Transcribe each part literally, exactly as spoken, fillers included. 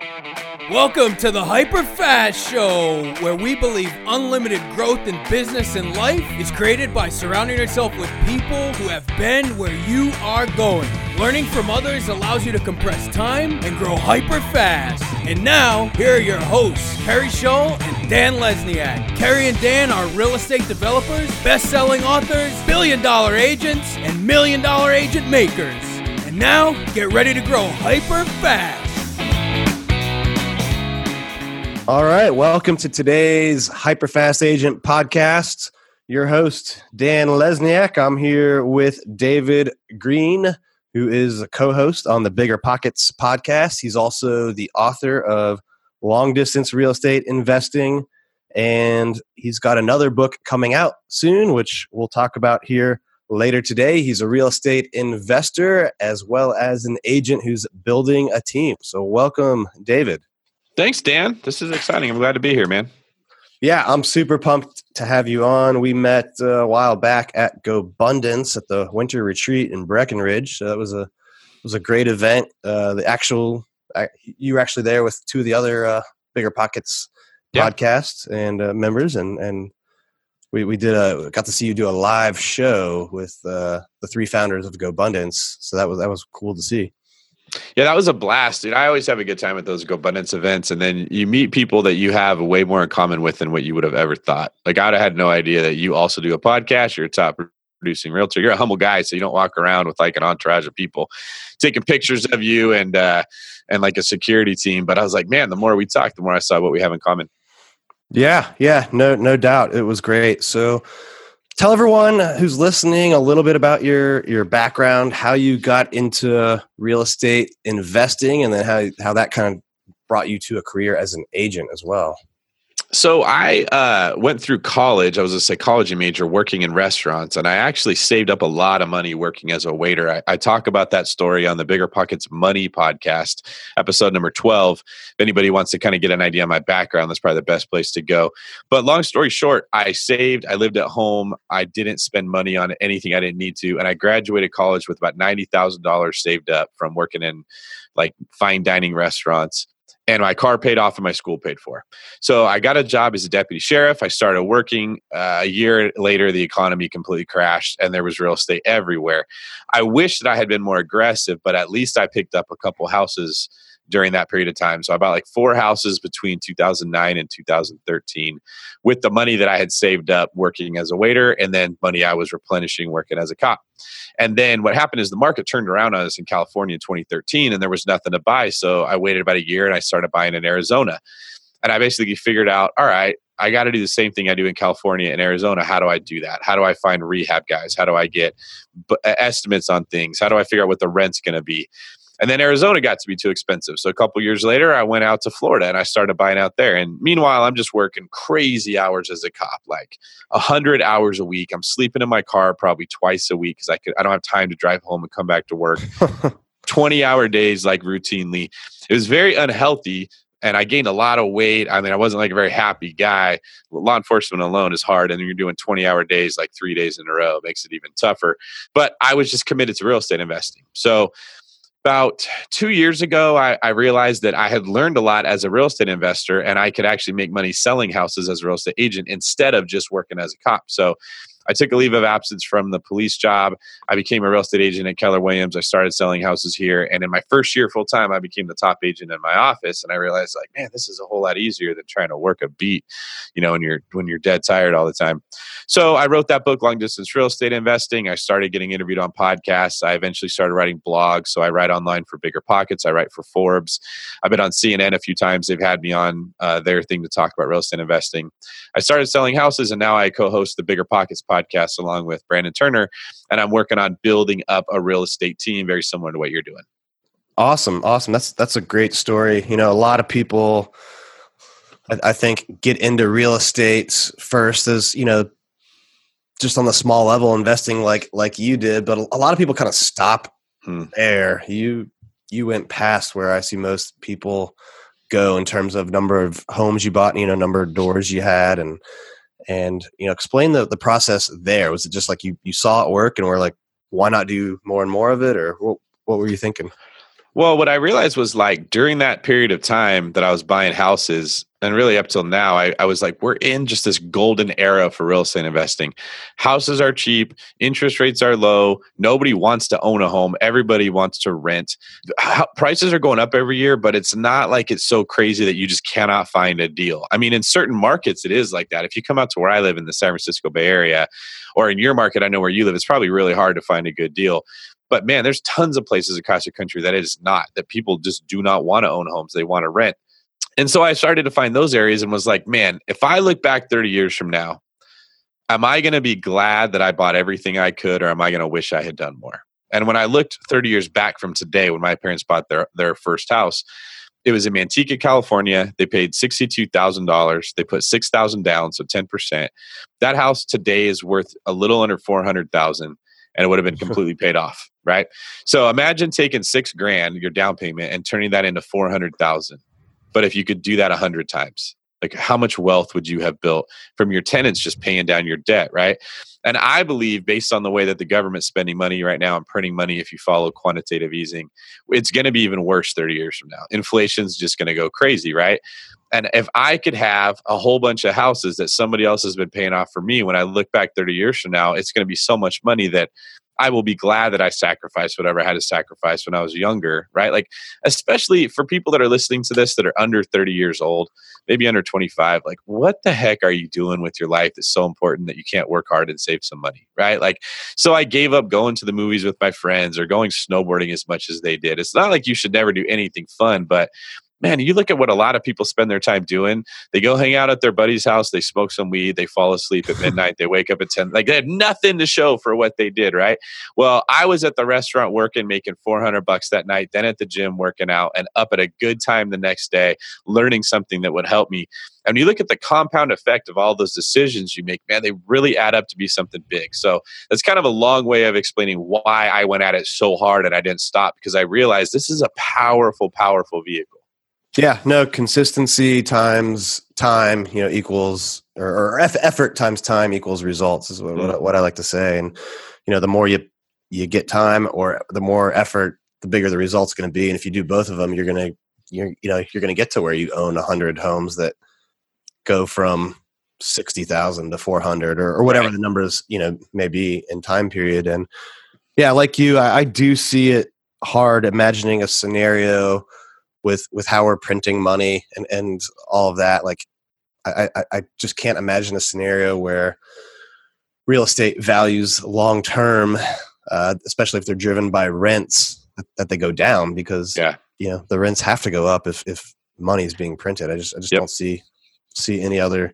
Welcome to the Hyper Fast Show, where we believe unlimited growth in business and life is created by surrounding yourself with people who have been where you are going. Learning from others allows you to compress time and grow hyper fast. And now, here are your hosts, Kerry Scholl and Dan Lesniak. Kerry and Dan are real estate developers, best-selling authors, billion-dollar agents, and million-dollar agent makers. And now, get ready to grow hyper fast. All right, welcome to today's Hyperfast Agent podcast. Your host, Dan Lesniak. I'm here with David Green, who is a co-host on the Bigger Pockets podcast. He's also the author of Long Distance Real Estate Investing, and he's got another book coming out soon, which we'll talk about here later today. He's a real estate investor as well as an agent who's building a team. So welcome, David. Thanks, Dan. This is exciting. I'm glad to be here, man. Yeah, I'm super pumped to have you on. We met uh, a while back at GoBundance at the winter retreat in Breckenridge. So that was a it was a great event. Uh, the actual uh, you were actually there with two of the other uh, Bigger Pockets yeah. podcasts and uh, members, and and we we did a got to see you do a live show with uh, the three founders of GoBundance. So that was that was cool to see. Yeah, that was a blast, dude. I always have a good time at those GoBundance events, and then you meet people that you have way more in common with than what you would have ever thought. Like, I would have had no idea that you also do a podcast. You're a top producing realtor. You're a humble guy, so you don't walk around with like an entourage of people taking pictures of you and uh, and like a security team. But I was like, man, the more we talk, the more I saw what we have in common. Yeah, yeah, no, no doubt, it was great. So, tell everyone who's listening a little bit about your your background, how you got into real estate investing, and then how how that kind of brought you to a career as an agent as well. So I uh, went through college. I was a psychology major working in restaurants, and I actually saved up a lot of money working as a waiter. I, I talk about that story on the Bigger Pockets Money podcast, episode number twelve. If anybody wants to kind of get an idea of my background, that's probably the best place to go. But long story short, I saved, I lived at home. I didn't spend money on anything I didn't need to. And I graduated college with about ninety thousand dollars saved up from working in like fine dining restaurants. And my car paid off and my school paid for. So I got a job as a deputy sheriff. I started working. Uh, a year later, the economy completely crashed and there was real estate everywhere. I wish that I had been more aggressive, but at least I picked up a couple houses during that period of time. So I bought like four houses between two thousand nine and two thousand thirteen with the money that I had saved up working as a waiter and then money I was replenishing working as a cop. And then what happened is the market turned around on us in California in twenty thirteen and there was nothing to buy. So I waited about a year and I started buying in Arizona. And I basically figured out, all right, I got to do the same thing I do in California and Arizona. How do I do that? How do I find rehab guys? How do I get b- estimates on things? How do I figure out what the rent's going to be? And then Arizona got to be too expensive. So a couple years later, I went out to Florida and I started buying out there. And meanwhile, I'm just working crazy hours as a cop, like one hundred hours a week. I'm sleeping in my car probably twice a week because I could I don't have time to drive home and come back to work. twenty-hour days, like routinely. It was very unhealthy. And I gained a lot of weight. I mean, I wasn't like a very happy guy. Law enforcement alone is hard. And you're doing twenty-hour days, like three days in a row. It makes it even tougher. But I was just committed to real estate investing. So about two years ago, I, I realized that I had learned a lot as a real estate investor and I could actually make money selling houses as a real estate agent instead of just working as a cop. So I took a leave of absence from the police job. I became a real estate agent at Keller Williams. I started selling houses here. And in my first year full time, I became the top agent in my office. And I realized like, man, this is a whole lot easier than trying to work a beat, you know, when you're, when you're dead tired all the time. So I wrote that book, Long Distance Real Estate Investing. I started getting interviewed on podcasts. I eventually started writing blogs. So I write online for Bigger Pockets. I write for Forbes. I've been on C N N a few times. They've had me on uh, their thing to talk about real estate investing. I started selling houses and now I co-host the Bigger Pockets podcast along with Brandon Turner. And I'm working on building up a real estate team very similar to what you're doing. Awesome. Awesome. That's, that's a great story. You know, a lot of people, I, I think, get into real estate first as, you know, just on the small level investing like, like you did, but a lot of people kind of stop hmm. there. You, you went past where I see most people go in terms of number of homes you bought, you know, number of doors you had, and, and, you know, explain the, the process there. Was it just like you, you saw it work and were like, why not do more and more of it? Or what, what were you thinking? Well, what I realized was like during that period of time that I was buying houses, and really up till now, I, I was like, we're in just this golden era for real estate investing. Houses are cheap, interest rates are low, nobody wants to own a home, everybody wants to rent. How, prices are going up every year, but it's not like it's so crazy that you just cannot find a deal. I mean, in certain markets, it is like that. If you come out to where I live in the San Francisco Bay Area, or in your market, I know where you live, it's probably really hard to find a good deal. But man, there's tons of places across the country that it is not, that people just do not want to own homes. They want to rent. And so I started to find those areas and was like, man, if I look back thirty years from now, am I going to be glad that I bought everything I could, or am I going to wish I had done more? And when I looked thirty years back from today, when my parents bought their, their first house, it was in Manteca, California. They paid sixty-two thousand dollars. They put six thousand dollars down, so ten percent. That house today is worth a little under four hundred thousand dollars. And it would have been completely paid off, right? So imagine taking six grand, your down payment, and turning that into four hundred thousand. But if you could do that a hundred times, like how much wealth would you have built from your tenants just paying down your debt, right? And I believe, based on the way that the government's spending money right now and printing money, if you follow quantitative easing, it's going to be even worse thirty years from now. Inflation's just going to go crazy, right? And if I could have a whole bunch of houses that somebody else has been paying off for me, when I look back thirty years from now, it's going to be so much money that I will be glad that I sacrificed whatever I had to sacrifice when I was younger, right? Like, especially for people that are listening to this that are under thirty years old, maybe under twenty-five, like, what the heck are you doing with your life that's so important that you can't work hard and save some money, right? Like, so I gave up going to the movies with my friends or going snowboarding as much as they did. It's not like you should never do anything fun, but man, you look at what a lot of people spend their time doing. They go hang out at their buddy's house. They smoke some weed. They fall asleep at midnight. They wake up at ten. Like, they had nothing to show for what they did, right? Well, I was at the restaurant working, making four hundred bucks that night, then at the gym working out, and up at a good time the next day, learning something that would help me. And you look at the compound effect of all those decisions you make, man, they really add up to be something big. So that's kind of a long way of explaining why I went at it so hard and I didn't stop, because I realized this is a powerful, powerful vehicle. Yeah, no, consistency times time, you know, equals, or, or effort times time equals results is what, mm. what I like to say. And, you know, the more you, you get time, or the more effort, the bigger the result's going to be. And if you do both of them, you're going to, you're, you know, you're going to get to where you own a hundred homes that go from sixty thousand to four hundred, or, or whatever right. the numbers, you know, may be in time period. And yeah, like you, I, I do see it hard imagining a scenario with with how we're printing money and, and all of that. Like, I, I, I just can't imagine a scenario where real estate values long term, uh, especially if they're driven by rents, that, that they go down, because yeah. you know the rents have to go up if, if money is being printed. I just I just yep. don't see see any other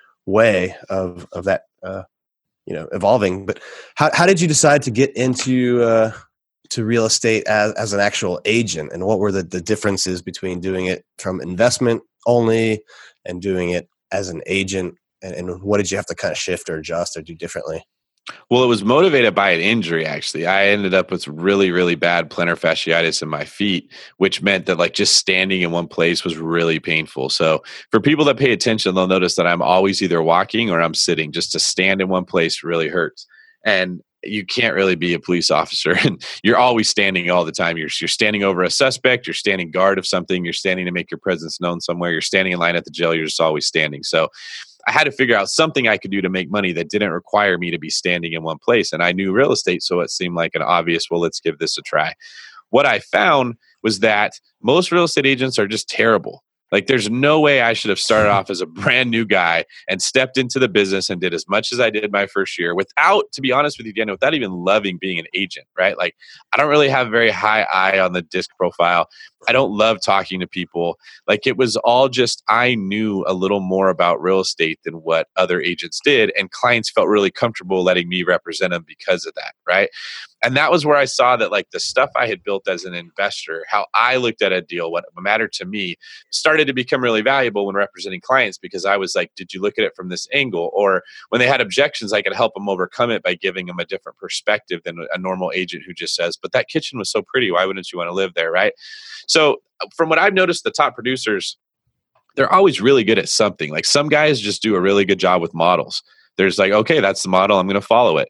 way of of that uh, you know evolving. But how how did you decide to get into uh, to real estate as, as an actual agent, and what were the, the differences between doing it from investment only and doing it as an agent, and, and what did you have to kind of shift or adjust or do differently? Well, it was motivated by an injury, actually. I ended up with really, really bad plantar fasciitis in my feet, which meant that like just standing in one place was really painful. So for people that pay attention, they'll notice that I'm always either walking or I'm sitting. Just to stand in one place really hurts. And you can't really be a police officer, and you're always standing all the time. You're you're standing over a suspect, you're standing guard of something, you're standing to make your presence known somewhere, you're standing in line at the jail, you're just always standing. So I had to figure out something I could do to make money that didn't require me to be standing in one place. And I knew real estate, so it seemed like an obvious, well, let's give this a try. What I found was that most real estate agents are just terrible. Like, there's no way I should have started off as a brand new guy and stepped into the business and did as much as I did my first year without, to be honest with you, Dan, without even loving being an agent, right? Like, I don't really have a very high eye on the disc profile. I don't love talking to people. Like, it was all just, I knew a little more about real estate than what other agents did. And clients felt really comfortable letting me represent them because of that, right? And that was where I saw that, like, the stuff I had built as an investor, how I looked at a deal, what mattered to me, started to become really valuable when representing clients, because I was like, did you look at it from this angle? Or when they had objections, I could help them overcome it by giving them a different perspective than a normal agent who just says, but that kitchen was so pretty, why wouldn't you want to live there, right? So from what I've noticed, the top producers, they're always really good at something. Like, some guys just do a really good job with models. There's like, okay, that's the model, I'm going to follow it.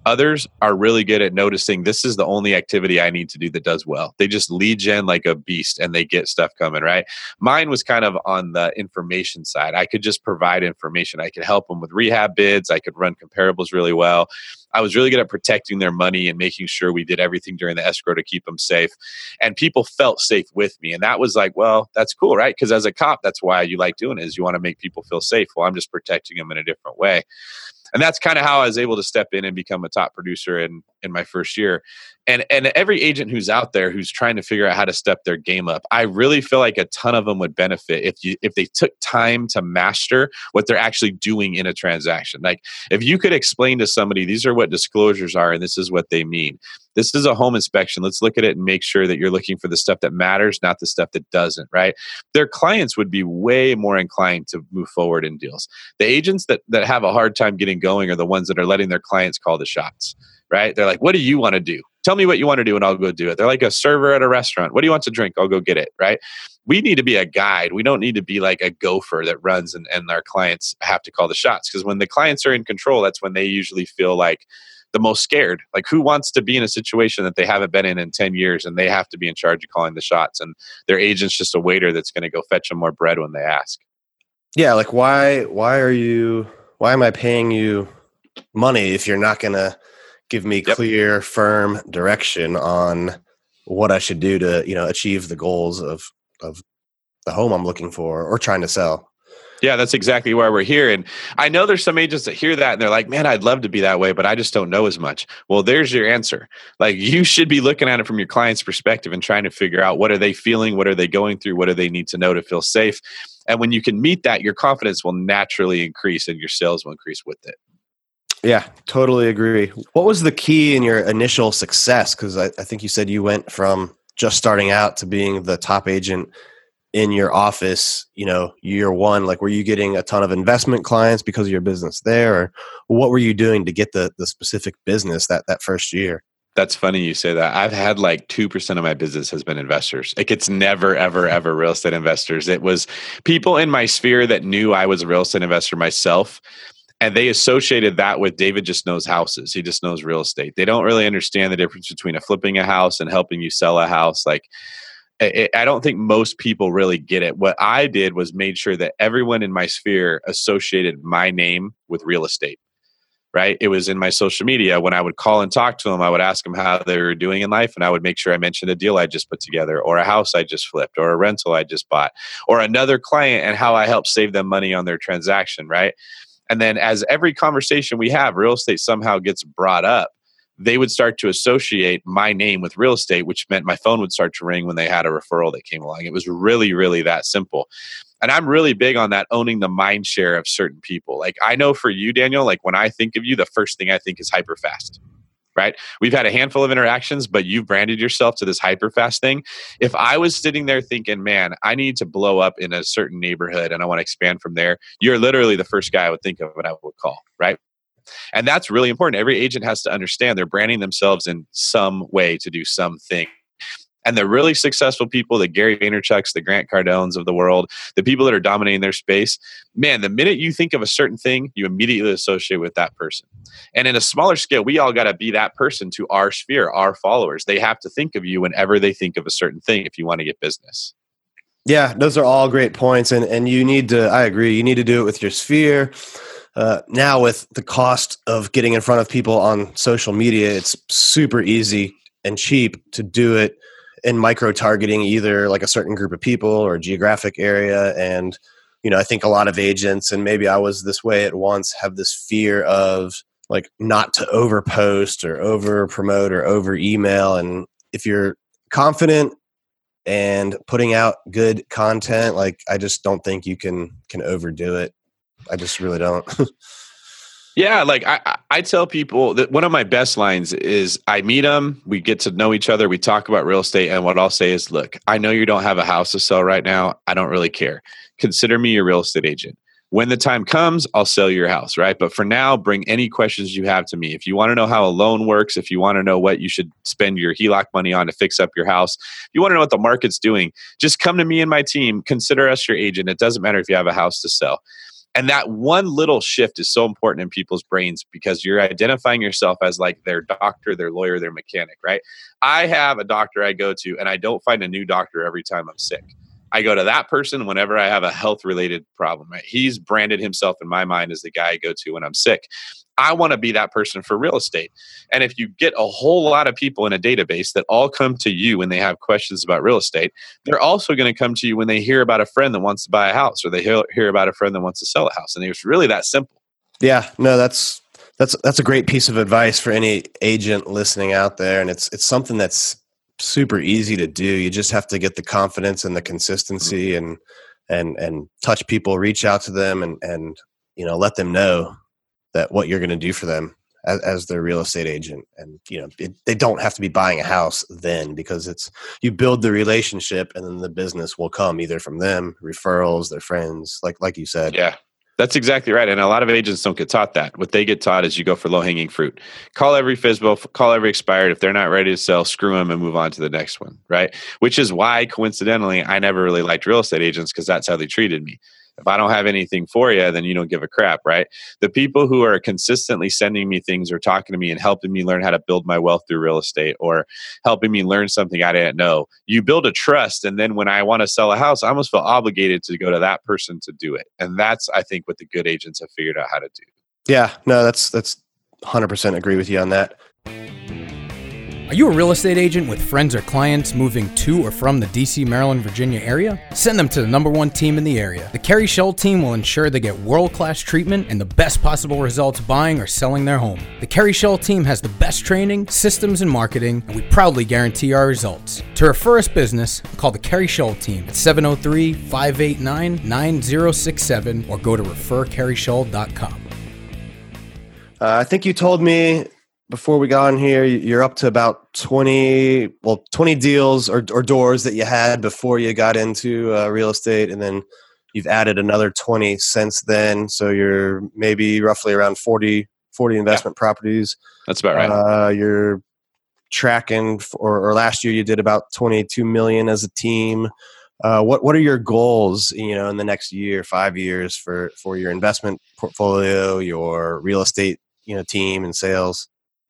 Others are really good at noticing this is the only activity I need to do that does well. They just lead gen like a beast and they get stuff coming, right? Mine was kind of on the information side. I could just provide information. I could help them with rehab bids. I could run comparables really well. I was really good at protecting their money and making sure we did everything during the escrow to keep them safe. And people felt safe with me. And that was like, well, that's cool, right? Because as a cop, that's why you like doing it, is you want to make people feel safe. Well, I'm just protecting them in a different way. And that's kind of how I was able to step in and become a top producer in, in my first year. And and every agent who's out there who's trying to figure out how to step their game up, I really feel like a ton of them would benefit if you if they took time to master what they're actually doing in a transaction. Like if you could explain to somebody, these are what disclosures are and this is what they mean. This is a home inspection. Let's look at it and make sure that you're looking for the stuff that matters, not the stuff that doesn't, right? Their clients would be way more inclined to move forward in deals. The agents that, that have a hard time getting going are the ones that are letting their clients call the shots, right? They're like, what do you want to do? Tell me what you want to do and I'll go do it. They're like a server at a restaurant. What do you want to drink? I'll go get it, right? We need to be a guide. We don't need to be like a gopher that runs and, and our clients have to call the shots. Because when the clients are in control, that's when they usually feel like the most scared. Like who wants to be in a situation that they haven't been in in ten years and they have to be in charge of calling the shots and their agent's just a waiter that's going to go fetch them more bread when they ask. Yeah. Like why, why are you, why am I paying you money if you're not going to give me Yep. clear, firm direction on what I should do to, you know, achieve the goals of, of the home I'm looking for or trying to sell? Yeah, that's exactly why we're here. And I know there's some agents that hear that and they're like, man, I'd love to be that way, but I just don't know as much. Well, there's your answer. Like you should be looking at it from your client's perspective and trying to figure out what are they feeling? What are they going through? What do they need to know to feel safe? And when you can meet that, your confidence will naturally increase and your sales will increase with it. Yeah, totally agree. What was the key in your initial success? Because I, I think you said you went from just starting out to being the top agent in your office, you know, year one. Like, were you getting a ton of investment clients because of your business there? Or what were you doing to get the the specific business that, that first year? That's funny you say that. I've had like two percent of my business has been investors. Like it's never, ever, ever real estate investors. It was people in my sphere that knew I was a real estate investor myself. And they associated that with David just knows houses. He just knows real estate. They don't really understand the difference between a flipping a house and helping you sell a house. Like, I don't think most people really get it. What I did was made sure that everyone in my sphere associated my name with real estate, right? It was in my social media. When I would call and talk to them, I would ask them how they were doing in life. And I would make sure I mentioned a deal I just put together or a house I just flipped or a rental I just bought or another client and how I helped save them money on their transaction, right? And then as every conversation we have, real estate somehow gets brought up, they would start to associate my name with real estate, which meant my phone would start to ring when they had a referral that came along. It was really, really that simple. And I'm really big on that, owning the mind share of certain people. Like I know for you, Daniel, like when I think of you, the first thing I think is hyperfast, right? We've had a handful of interactions, but you've branded yourself to this hyperfast thing. If I was sitting there thinking, man, I need to blow up in a certain neighborhood and I want to expand from there, you're literally the first guy I would think of and I would call, right? And that's really important. Every agent has to understand they're branding themselves in some way to do something. And the really successful people, the Gary Vaynerchuks, the Grant Cardones of the world, the people that are dominating their space, man, the minute you think of a certain thing, you immediately associate with that person. And in a smaller scale, we all got to be that person to our sphere, our followers. They have to think of you whenever they think of a certain thing if you want to get business. Yeah, those are all great points. And, and you need to, I agree, you need to do it with your sphere. Uh, now with the cost of getting in front of people on social media, it's super easy and cheap to do it in micro targeting, either like a certain group of people or a geographic area. And, you know, I think a lot of agents, and maybe I was this way at once, have this fear of like not to over post or over promote or over email. And if you're confident and putting out good content, like I just don't think you can, can overdo it. I just really don't. Yeah, like I, I tell people that one of my best lines is I meet them, we get to know each other, we talk about real estate, and what I'll say is, look, I know you don't have a house to sell right now. I don't really care. Consider me your real estate agent. When the time comes, I'll sell your house, right? But for now, bring any questions you have to me. If you want to know how a loan works, if you want to know what you should spend your H E L O C money on to fix up your house, if you want to know what the market's doing, just come to me and my team. Consider us your agent. It doesn't matter if you have a house to sell. And that one little shift is so important in people's brains because you're identifying yourself as like their doctor, their lawyer, their mechanic, right? I have a doctor I go to, and I don't find a new doctor every time I'm sick. I go to that person whenever I have a health related problem, right? He's branded himself in my mind as the guy I go to when I'm sick. I want to be that person for real estate. And if you get a whole lot of people in a database that all come to you when they have questions about real estate, they're also going to come to you when they hear about a friend that wants to buy a house, or they hear, hear about a friend that wants to sell a house. And it's really that simple. Yeah, no, that's that's that's a great piece of advice for any agent listening out there. And it's it's something that's super easy to do. You just have to get the confidence and the consistency, and and and touch people, reach out to them, and and you know, let them know that what you're going to do for them as, as their real estate agent. And you know, it, they don't have to be buying a house then, because it's, you build the relationship, and then the business will come either from them, referrals, their friends, like like you said. Yeah. That's exactly right. And a lot of agents don't get taught that. What they get taught is you go for low-hanging fruit. Call every F S B O, call every expired. If they're not ready to sell, screw them and move on to the next one, right? Which is why, coincidentally, I never really liked real estate agents, because that's how they treated me. If I don't have anything for you, then you don't give a crap, right? The people who are consistently sending me things or talking to me and helping me learn how to build my wealth through real estate, or helping me learn something I didn't know, you build a trust. And then when I want to sell a house, I almost feel obligated to go to that person to do it. And that's, I think, what the good agents have figured out how to do. Yeah, no, that's, that's one hundred percent agree with you on that. Are you a real estate agent with friends or clients moving to or from the D C, Maryland, Virginia area? Send them to the number one team in the area. The Kerry Shull team will ensure they get world-class treatment and the best possible results buying or selling their home. The Kerry Shull team has the best training, systems, and marketing, and we proudly guarantee our results. To refer us business, call the Kerry Shull team at seven oh three, five eight nine, nine oh six seven or go to refer kerry shull dot com. Uh, I think you told me before we got on here, you're up to about twenty, well, twenty deals or, or doors that you had before you got into uh, real estate, and then you've added another twenty since then. So you're maybe roughly around forty, forty investment yeah. properties. That's about right. Uh, you're tracking, for, or last year you did about twenty-two million as a team. Uh, what what are your goals, you know, in the next year, five years for for your investment portfolio, your real estate, you know, team and sales?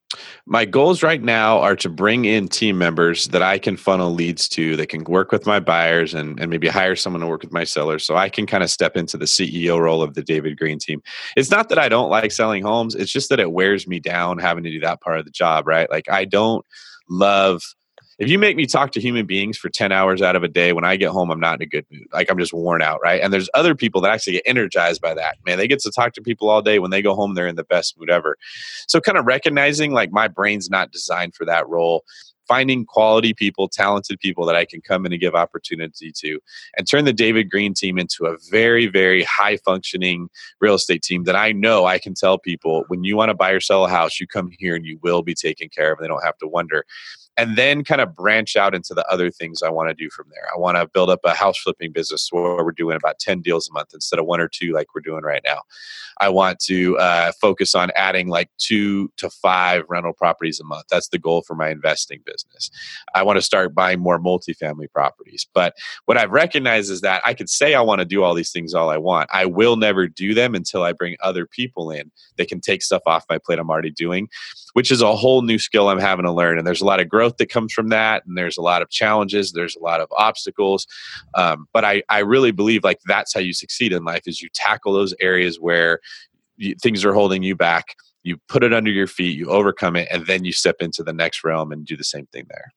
My goals right now are to bring in team members that I can funnel leads to, that can work with my buyers, and, and maybe hire someone to work with my sellers, so I can kind of step into the C E O role of the David Green team. It's not that I don't like selling homes. It's just that it wears me down having to do that part of the job, right? Like, I don't love... If you make me talk to human beings for ten hours out of a day, when I get home, I'm not in a good mood. Like, I'm just worn out, right? And there's other people that actually get energized by that. Man, they get to talk to people all day. When they go home, they're in the best mood ever. So kind of recognizing, like, my brain's not designed for that role. Finding quality people, talented people that I can come in and give opportunity to, and turn the David Green team into a very, very high functioning real estate team that I know I can tell people, when you want to buy or sell a house, you come here and you will be taken care of. And they don't have to wonder. And then kind of branch out into the other things I want to do from there. I want to build up a house flipping business where we're doing about ten deals a month instead of one or two like we're doing right now. I want to uh, focus on adding like two to five rental properties a month. That's the goal for my investing business. I want to start buying more multifamily properties. But what I've recognized is that I could say I want to do all these things all I want. I will never do them until I bring other people in that can take stuff off my plate I'm already doing, which is a whole new skill I'm having to learn. And there's a lot of growth that comes from that. And there's a lot of challenges. There's a lot of obstacles. Um, but I, I really believe like that's how you succeed in life, is you tackle those areas where you, things are holding you back. You put it under your feet, you overcome it, and then you step into the next realm and do the same thing there.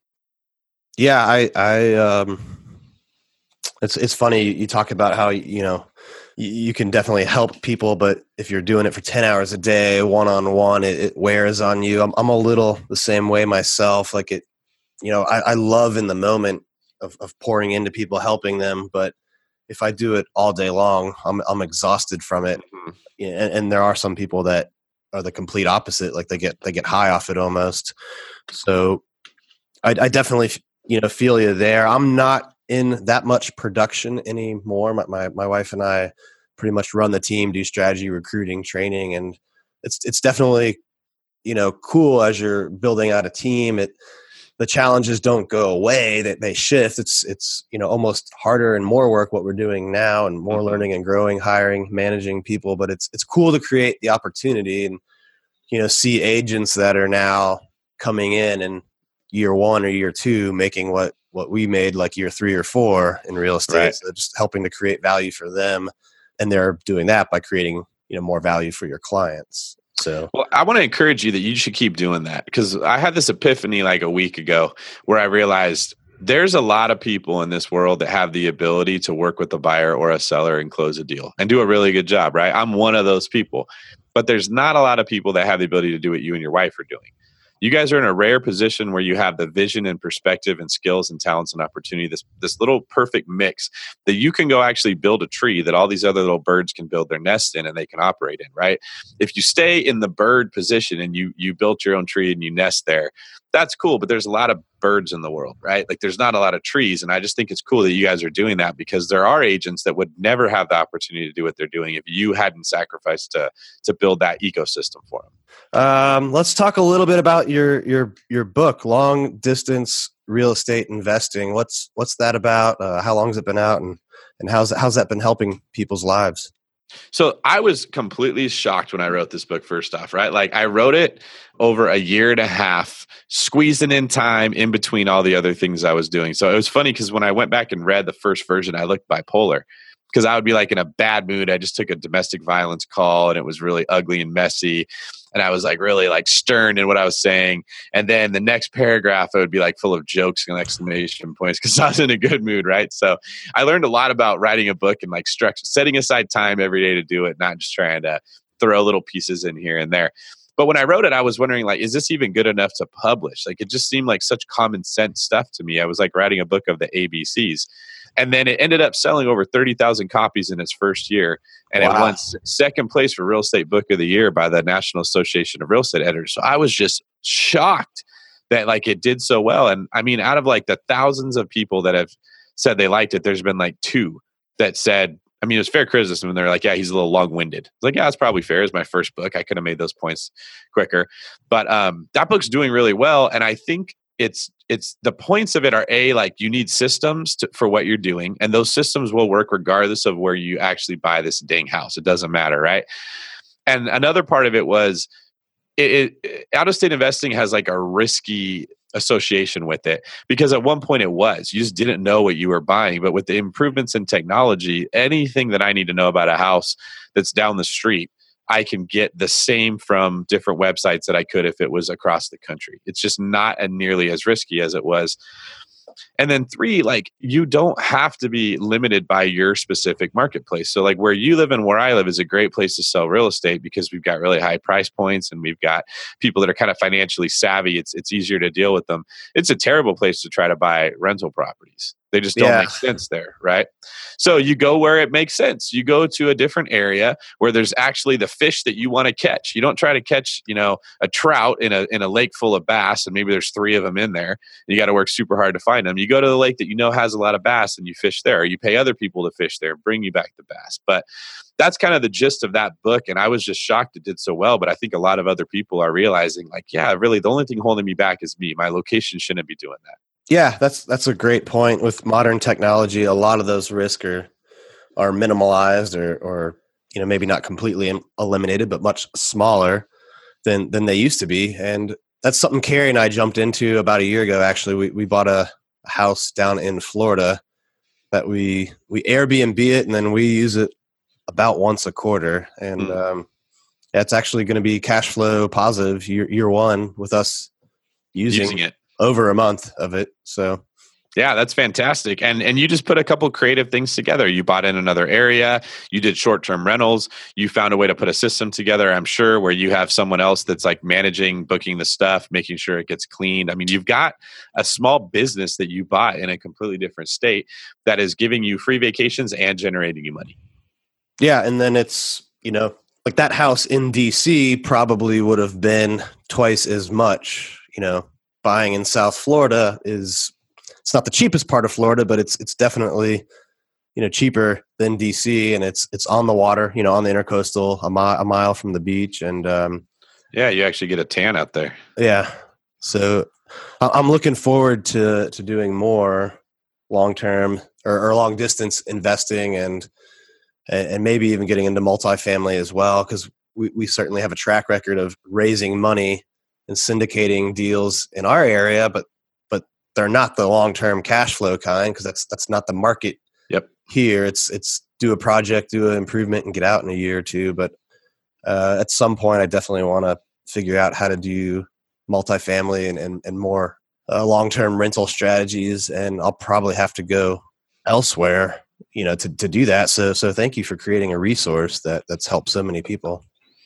Yeah, I, I, um, it's it's funny you talk about how, you know, you, you can definitely help people, but if you're doing it for ten hours a day, one on one, it, it wears on you. I'm I'm a little the same way myself. Like it, you know, I, I love in the moment of of pouring into people, helping them, but if I do it all day long, I'm I'm exhausted from it. Mm-hmm. And, and there are some people that are the complete opposite. Like they get they get high off it almost. So I, I definitely, you know, feel you there. I'm not in that much production anymore. My, my my wife and I pretty much run the team, do strategy, recruiting, training, and it's it's definitely, you know, cool as you're building out a team. It the challenges don't go away, that they shift. It's, it's, you know, almost harder and more work what we're doing now, and more mm-hmm. learning and growing, hiring, managing people. But it's, it's cool to create the opportunity and, you know, see agents that are now coming in in year one or year two, making what, what we made like year three or four in real estate. Right. So just helping to create value for them. And they're doing that by creating, you know, more value for your clients. So, well, I want to encourage you that you should keep doing that, because I had this epiphany like a week ago where I realized there's a lot of people in this world that have the ability to work with a buyer or a seller and close a deal and do a really good job, right? I'm one of those people, but there's not a lot of people that have the ability to do what you and your wife are doing. You guys are in a rare position where you have the vision and perspective and skills and talents and opportunity, this this little perfect mix that you can go actually build a tree that all these other little birds can build their nest in and they can operate in, right? If you stay in the bird position and you you built your own tree and you nest there, that's cool, but there's a lot of birds in the world, right? Like there's not a lot of trees. And I just think it's cool that you guys are doing that, because there are agents that would never have the opportunity to do what they're doing if you hadn't sacrificed to to build that ecosystem for them. Um, let's talk a little bit about your your your book, Long Distance Real Estate Investing. What's what's that about? Uh, how long has it been out, and and how's how's that been helping people's lives? So I was completely shocked when I wrote this book, first off, right? Like I wrote it over a year and a half, squeezing in time in between all the other things I was doing. So it was funny because when I went back and read the first version, I looked bipolar, because I would be like in a bad mood. I just took a domestic violence call and it was really ugly and messy. And I was like really like stern in what I was saying. And then the next paragraph, I would be like full of jokes and exclamation points because I was in a good mood, right? So I learned a lot about writing a book and like structure, setting aside time every day to do it, not just trying to throw little pieces in here and there. But when I wrote it, I was wondering, like, is this even good enough to publish? Like, it just seemed like such common sense stuff to me. I was like writing a book of the A B Cs. And then it ended up selling over thirty thousand copies in its first year. And wow. It won second place for Real Estate Book of the Year by the National Association of Real Estate Editors. So I was just shocked that like it did so well. And I mean, out of like the thousands of people that have said they liked it, there's been like two that said, I mean, it was fair criticism. And they're like, yeah, he's a little long-winded. It's like, yeah, that's probably fair. It's my first book. I could have made those points quicker. But um, that book's doing really well. And I think it's it's the points of it are, A, like you need systems to, for what you're doing. And those systems will work regardless of where you actually buy this dang house. It doesn't matter, right? And another part of it was it, it, out-of-state investing has like a risky association with it, because at one point it was, you just didn't know what you were buying. But with the improvements in technology, anything that I need to know about a house that's down the street, I can get the same from different websites that I could if it was across the country. It's just not a nearly as risky as it was. And then three, like you don't have to be limited by your specific marketplace. So like where you live and where I live is a great place to sell real estate because we've got really high price points and we've got people that are kind of financially savvy. It's it's easier to deal with them. It's a terrible place to try to buy rental properties. They just don't yeah. make sense there, right? So you go where it makes sense. You go to a different area where there's actually the fish that you want to catch. You don't try to catch, you know, a trout in a in a lake full of bass, and maybe there's three of them in there. And you got to work super hard to find them. You go to the lake that you know has a lot of bass, and you fish there. Or you pay other people to fish there and bring you back the bass. But that's kind of the gist of that book. And I was just shocked it did so well. But I think a lot of other people are realizing, like, yeah, really, the only thing holding me back is me. My location shouldn't be doing that. Yeah, that's that's a great point. With modern technology, a lot of those risks are are minimalized, or or you know maybe not completely eliminated, but much smaller than than they used to be. And that's something Carrie and I jumped into about a year ago. Actually, we we bought a house down in Florida that we we Airbnb it, and then we use it about once a quarter. And mm. um, that's actually going to be cash flow positive year year one with us using, using it. Over a month of it. So yeah, that's fantastic. And and you just put a couple creative things together. You bought in another area. You did short-term rentals. You found a way to put a system together, I'm sure, where you have someone else that's like managing, booking the stuff, making sure it gets cleaned. I mean, you've got a small business that you bought in a completely different state that is giving you free vacations and generating you money. Yeah. And then it's, you know, like that house in D C probably would have been twice as much, you know. Buying in South Florida is, it's not the cheapest part of Florida, but it's it's definitely, you know, cheaper than D C, and it's it's on the water, you know, on the intercoastal, a mile a mile from the beach, and um, yeah, you actually get a tan out there. Yeah, so I'm looking forward to to doing more long term or, or long distance investing, and and maybe even getting into multifamily as well, because we, we certainly have a track record of raising money and syndicating deals in our area, but but they're not the long term cash flow kind, because that's that's not the market. Yep. Here it's it's do a project, do an improvement, and get out in a year or two. But uh, at some point, I definitely want to figure out how to do multifamily and and, and more uh, long term rental strategies, and I'll probably have to go elsewhere, you know, to, to do that. So so thank you for creating a resource that that's helped so many people.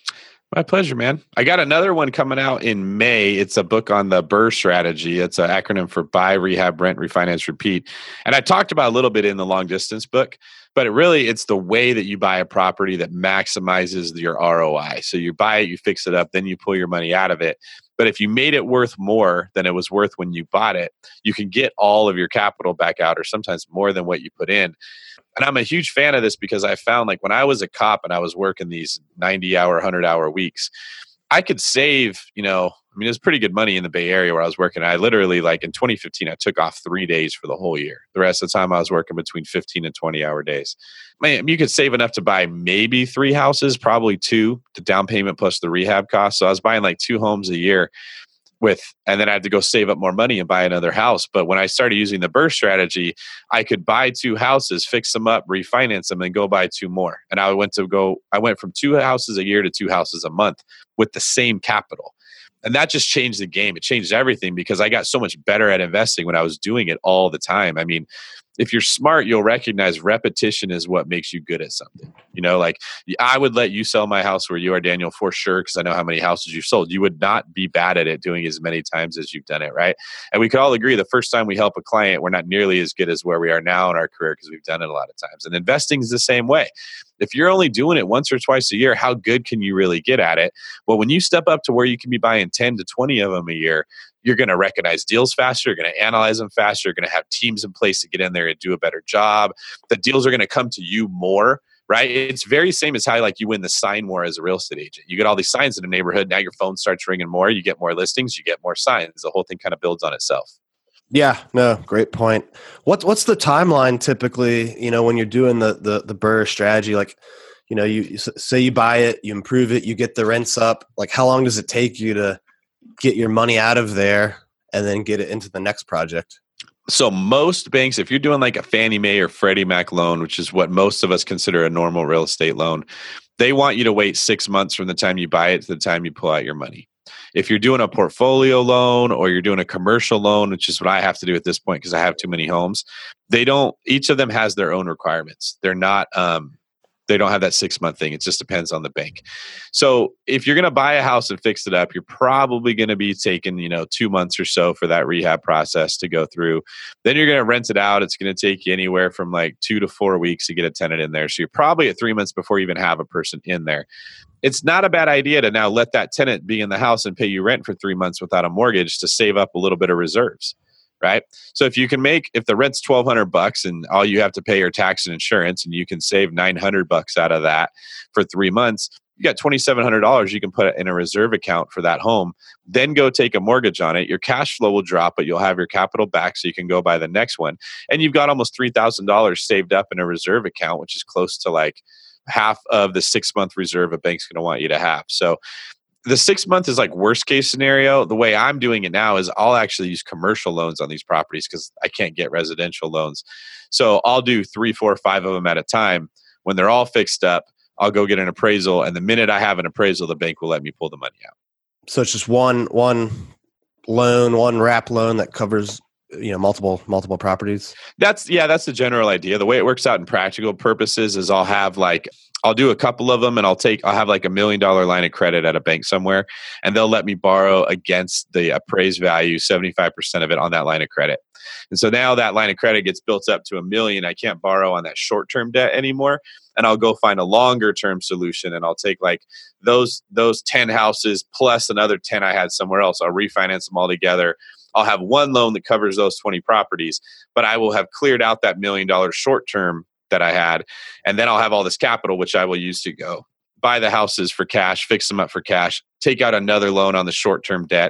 My pleasure, man. I got another one coming out in May. It's a book on the BRRRR strategy. It's an acronym for buy, rehab, rent, refinance, repeat. And I talked about a little bit in the long distance book, but it really, it's the way that you buy a property that maximizes your R O I. So you buy it, you fix it up, then you pull your money out of it. But if you made it worth more than it was worth when you bought it, you can get all of your capital back out, or sometimes more than what you put in. And I'm a huge fan of this because I found, like, when I was a cop and I was working these ninety hour, one hundred hour weeks, I could save, you know, I mean, it was pretty good money in the Bay Area where I was working. I literally, like in twenty fifteen, I took off three days for the whole year. The rest of the time I was working between fifteen and twenty hour days. Man, you could save enough to buy maybe three houses, probably two, the down payment plus the rehab cost. So I was buying like two homes a year with, and then I had to go save up more money and buy another house. But when I started using the BRRRR strategy, I could buy two houses, fix them up, refinance them, and go buy two more. And I went to go, I went from two houses a year to two houses a month with the same capital. And that just changed the game. It changed everything because I got so much better at investing when I was doing it all the time. I mean, if you're smart, you'll recognize repetition is what makes you good at something. You know, like I would let you sell my house where you are, Daniel, for sure, because I know how many houses you've sold. You would not be bad at it doing as many times as you've done it, right? And we could all agree the first time we help a client, we're not nearly as good as where we are now in our career because we've done it a lot of times. And investing is the same way. If you're only doing it once or twice a year, how good can you really get at it? Well, when you step up to where you can be buying ten to twenty of them a year, you're going to recognize deals faster. You're going to analyze them faster. You're going to have teams in place to get in there and do a better job. The deals are going to come to you more, right? It's very same as how, like, you win the sign war as a real estate agent. You get all these signs in the neighborhood. Now your phone starts ringing more. You get more listings. You get more signs. The whole thing kind of builds on itself. Yeah, no, great point. What's what's the timeline typically, you know, when you're doing the the the BRRRR strategy? Like, you know, you, you say you buy it, you improve it, you get the rents up. Like, how long does it take you to get your money out of there and then get it into the next project? So most banks, if you're doing like a Fannie Mae or Freddie Mac loan, which is what most of us consider a normal real estate loan, they want you to wait six months from the time you buy it to the time you pull out your money. If you're doing a portfolio loan or you're doing a commercial loan, which is what I have to do at this point because I have too many homes, they don't, each of them has their own requirements. They're not, um, they don't have that six month thing. It just depends on the bank. So if you're going to buy a house and fix it up, you're probably going to be taking, you know, two months or so for that rehab process to go through. Then you're going to rent it out. It's going to take you anywhere from like two to four weeks to get a tenant in there. So you're probably at three months before you even have a person in there. It's not a bad idea to now let that tenant be in the house and pay you rent for three months without a mortgage to save up a little bit of reserves. Right. So if you can make, if the rent's twelve hundred bucks and all you have to pay are tax and insurance, and you can save nine hundred bucks out of that for three months, you got twenty-seven hundred dollars you can put in a reserve account for that home, then go take a mortgage on it. Your cash flow will drop, but you'll have your capital back so you can go buy the next one. And you've got almost three thousand dollars saved up in a reserve account, which is close to like half of the six month reserve a bank's going to want you to have. So the six month is like worst case scenario. The way I'm doing it now is I'll actually use commercial loans on these properties because I can't get residential loans. So I'll do three, four, five of them at a time. When they're all fixed up, I'll go get an appraisal. And the minute I have an appraisal, the bank will let me pull the money out. So it's just one one loan, one wrap loan that covers, you know, multiple multiple properties. That's yeah, that's the general idea. The way it works out in practical purposes is I'll have like I'll do a couple of them and I'll take, I'll have like a million dollar line of credit at a bank somewhere and they'll let me borrow against the appraised value, seventy-five percent of it on that line of credit. And so now that line of credit gets built up to a million. I can't borrow on that short-term debt anymore. And I'll go find a longer term solution and I'll take like those, those ten houses plus another ten I had somewhere else. I'll refinance them all together. I'll have one loan that covers those twenty properties, but I will have cleared out that million dollar short-term that I had. And then I'll have all this capital, which I will use to go buy the houses for cash, fix them up for cash, take out another loan on the short-term debt,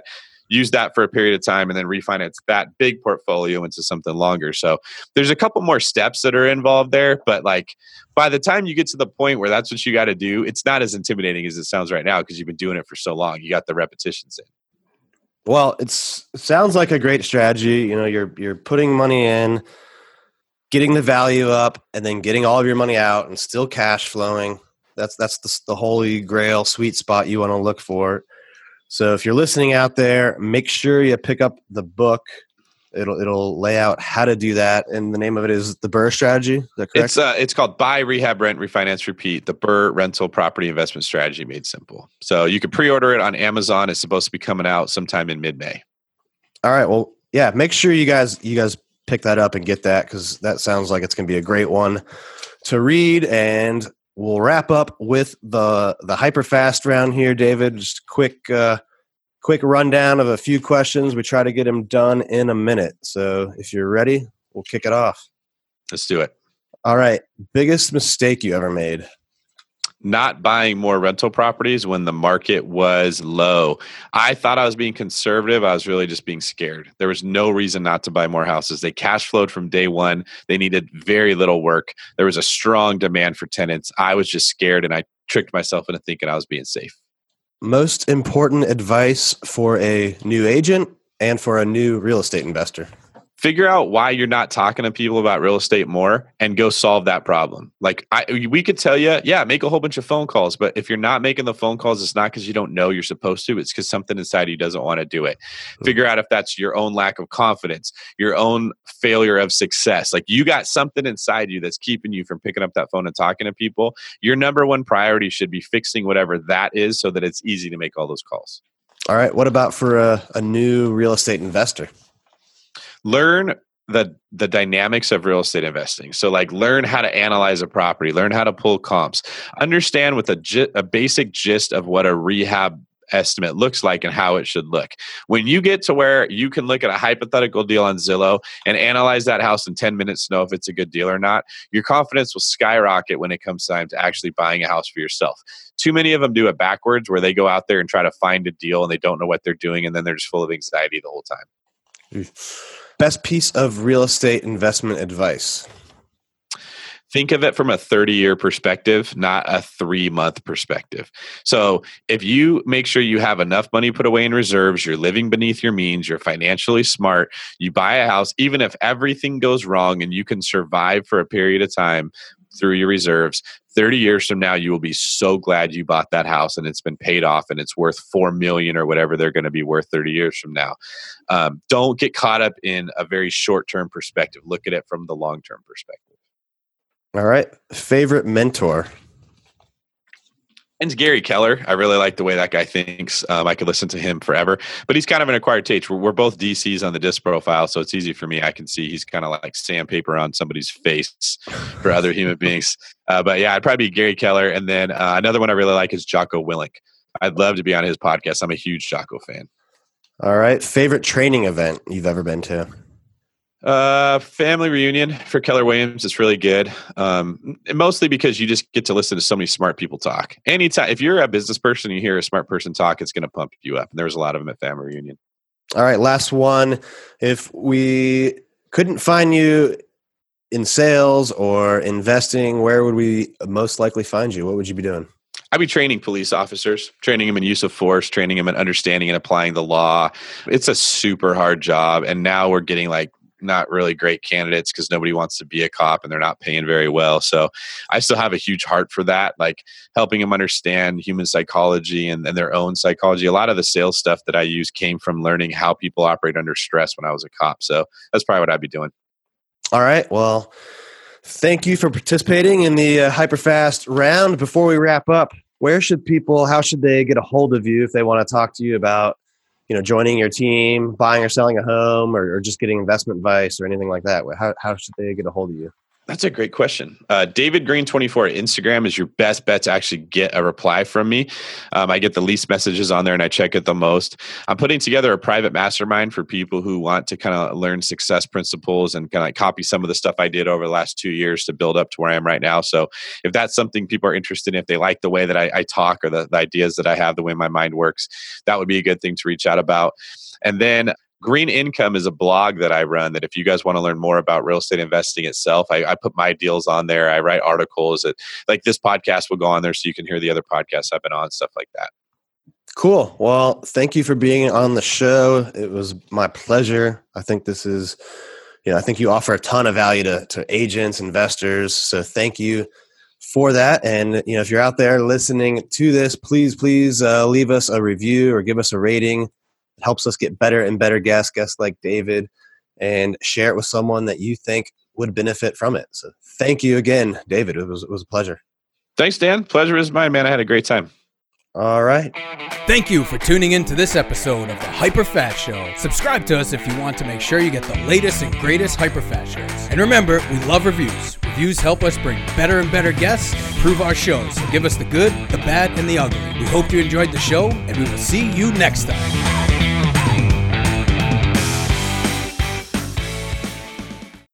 use that for a period of time, and then refinance that big portfolio into something longer. So there's a couple more steps that are involved there, but like by the time you get to the point where that's what you got to do, it's not as intimidating as it sounds right now because you've been doing it for so long. You got the repetitions in. Well, it's it sounds like a great strategy. You know, you're you're putting money in, getting the value up, and then getting all of your money out and still cash flowing. That's that's the, the holy grail sweet spot you want to look for. So if you're listening out there, make sure you pick up the book. It'll it'll lay out how to do that, and the name of it is the BRRRR Strategy. Is that correct? It's uh, it's called Buy, Rehab, Rent, Refinance, Repeat: The BRRRR Rental Property Investment Strategy Made Simple. So you can pre-order it on Amazon. It's supposed to be coming out sometime in mid-May. All right. Well, yeah. Make sure you guys you guys pick that up and get that, because that sounds like it's going to be a great one to read. And we'll wrap up with the the hyper fast round here, David. Just quick. Uh, Quick rundown of a few questions. We try to get them done in a minute. So if you're ready, we'll kick it off. Let's do it. All right. Biggest mistake you ever made? Not buying more rental properties when the market was low. I thought I was being conservative. I was really just being scared. There was no reason not to buy more houses. They cash flowed from day one. They needed very little work. There was a strong demand for tenants. I was just scared, and I tricked myself into thinking I was being safe. Most important advice for a new agent and for a new real estate investor? Figure out why you're not talking to people about real estate more and go solve that problem. Like I, we could tell you, yeah, make a whole bunch of phone calls. But if you're not making the phone calls, it's not because you don't know you're supposed to. It's because something inside you doesn't want to do it. Mm-hmm. Figure out if that's your own lack of confidence, your own failure of success. Like you got something inside you that's keeping you from picking up that phone and talking to people. Your number one priority should be fixing whatever that is so that it's easy to make all those calls. All right. What about for a, a new real estate investor? Learn the the dynamics of real estate investing. So like learn how to analyze a property, learn how to pull comps, understand with a, a basic gist of what a rehab estimate looks like and how it should look. When you get to where you can look at a hypothetical deal on Zillow and analyze that house in ten minutes to know if it's a good deal or not, your confidence will skyrocket when it comes time to actually buying a house for yourself. Too many of them do it backwards, where they go out there and try to find a deal and they don't know what they're doing, and then they're just full of anxiety the whole time. Best piece of real estate investment advice? Think of it from a thirty-year perspective, not a three-month perspective. So if you make sure you have enough money put away in reserves, you're living beneath your means, you're financially smart, you buy a house, even if everything goes wrong and you can survive for a period of time through your reserves, thirty years from now, you will be so glad you bought that house and it's been paid off and it's worth four million dollars or whatever they're going to be worth thirty years from now. Um, don't get caught up in a very short-term perspective. Look at it from the long-term perspective. All right. Favorite mentor? And Gary Keller. I really like the way that guy thinks. Um, I could listen to him forever, but he's kind of an acquired taste. We're, we're both D Cs on the disc profile, so it's easy for me. I can see he's kind of like sandpaper on somebody's face for other human beings. Uh, but yeah, I'd probably be Gary Keller. And then uh, another one I really like is Jocko Willink. I'd love to be on his podcast. I'm a huge Jocko fan. All right. Favorite training event you've ever been to? Uh, family reunion for Keller Williams. It's really good. Um, mostly because you just get to listen to so many smart people talk. Anytime, if you're a business person, you hear a smart person talk, it's going to pump you up. And there's a lot of them at family reunion. All right. Last one. If we couldn't find you in sales or investing, where would we most likely find you? What would you be doing? I'd be training police officers, training them in use of force, training them in understanding and applying the law. It's a super hard job. And now we're getting like not really great candidates because nobody wants to be a cop and they're not paying very well. So I still have a huge heart for that, like helping them understand human psychology and, and their own psychology. A lot of the sales stuff that I use came from learning how people operate under stress when I was a cop. So that's probably what I'd be doing. All right. Well, thank you for participating in the uh, Hyperfast round. Before we wrap up, where should people, how should they get a hold of you if they want to talk to you about, you know, joining your team, buying or selling a home, or, or just getting investment advice or anything like that? How how should they get a hold of you? That's a great question. Uh, David Green twenty-four Instagram is your best bet to actually get a reply from me. Um, I get the least messages on there and I check it the most. I'm putting together a private mastermind for people who want to kind of learn success principles and kind of copy some of the stuff I did over the last two years to build up to where I am right now. So if that's something people are interested in, if they like the way that I, I talk or the, the ideas that I have, the way my mind works, that would be a good thing to reach out about. And then Green Income is a blog that I run that if you guys want to learn more about real estate investing itself, I, I put my deals on there. I write articles that, like this podcast will go on there so you can hear the other podcasts I've been on, stuff like that. Cool. Well, thank you for being on the show. It was my pleasure. I think this is, you know, I think you offer a ton of value to, to agents, investors. So thank you for that. And, you know, if you're out there listening to this, please, please uh, leave us a review or give us a rating. It helps us get better and better guests, guests like David, and share it with someone that you think would benefit from it. So thank you again, David. It was, it was a pleasure. Thanks, Dan. Pleasure is mine, man. I had a great time. All right. Thank you for tuning in to this episode of the Hyperfast Show. Subscribe to us if you want to make sure you get the latest and greatest Hyperfast shows. And remember, we love reviews. Reviews help us bring better and better guests and improve our shows. So give us the good, the bad, and the ugly. We hope you enjoyed the show, and we will see you next time.